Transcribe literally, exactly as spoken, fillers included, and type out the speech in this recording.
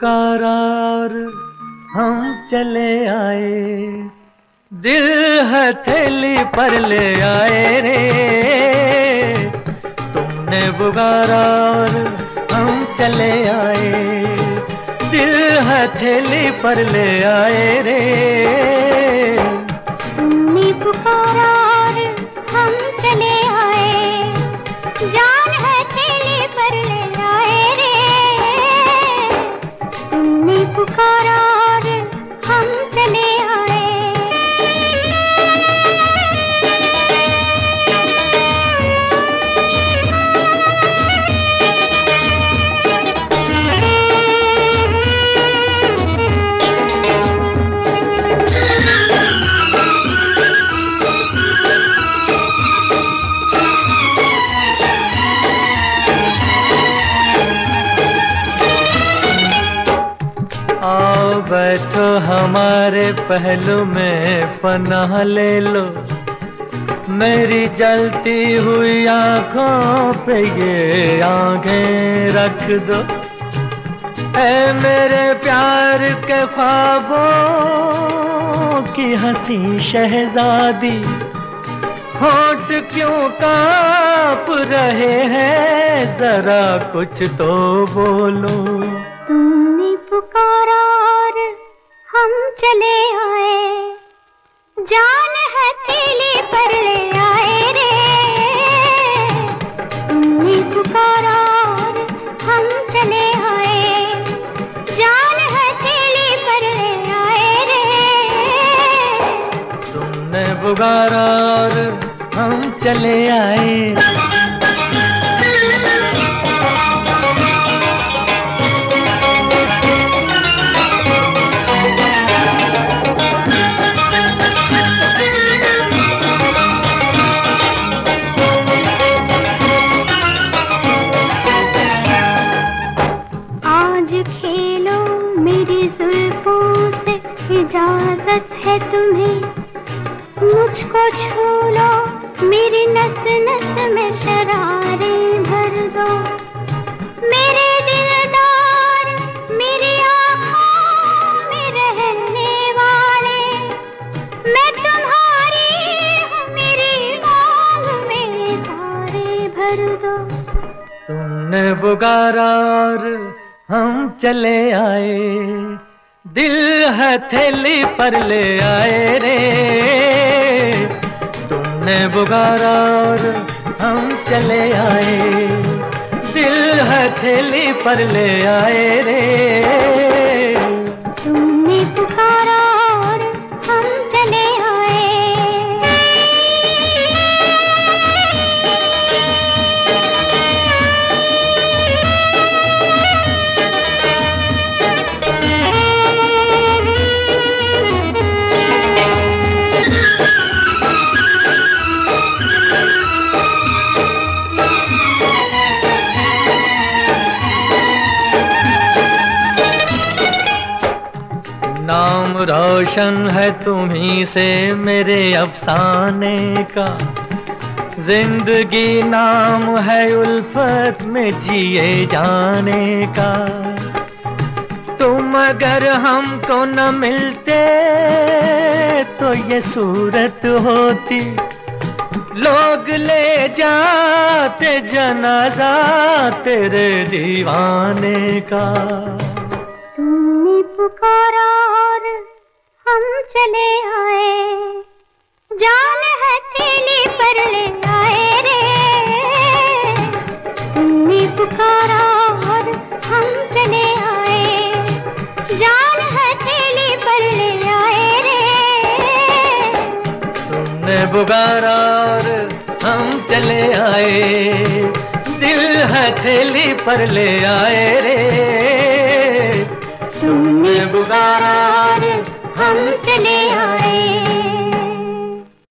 पुकारा और हम चले आए, दिल हथेली पर ले आए रे। तुमने पुकारा और हम चले आए, दिल हथेली पर ले आए रे। तुमने पुकारा और हम चले आए, जान हथेली पर ले आए रे। तुमने पुकारा और हम चले आए। आओ बैठो हमारे पहलू में पनाह ले लो, मेरी जलती हुई आंखों पे ये आंखें रख दो। ऐ मेरे प्यार के ख्वाबों की हंसी शहजादी, होंठ क्यों कांप रहे हैं, जरा कुछ तो बोलो। तुमने पुकारा और हम चले आए, जान हथेली पर ले आए रे। तुमने पुकारा और हम चले आए, जान हथेली पर ले आए रे। तुमने पुकारा और हम चले आए। खेलो मेरी जुल्फों से, इजाजत है तुम्हें। मुझको छू लो, मेरी नस नस में शरारे भर दो। मेरे दिलदार मेरी आँखों में रहने वाले, मैं तुम्हारी हूँ, मेरी मांग में तारे भर दो। तुमने पुकारा और हम चले आए, दिल हथेली पर ले आए रे। तुमने पुकारा और हम चले आए, दिल हथेली पर ले आए रे। तुमने पुकारा और हम चले आए। नाम रोशन है तुम्ही से मेरे अफसाने का, जिंदगी नाम है उल्फत में जिए जाने का। तुम अगर हमको न मिलते तो ये सूरत होती, लोग ले जाते जनाजा तेरे दीवाने का। तुमने पुकारा और हम चले आए, जान हथेली पर ले आए रे। तुमने पुकारा और हम चले आए, जान हथेली पर ले आए रे। तुमने पुकारा और हम चले आए, दिल हथेली पर ले आए रे। तुमने पुकारा और हम चले आए।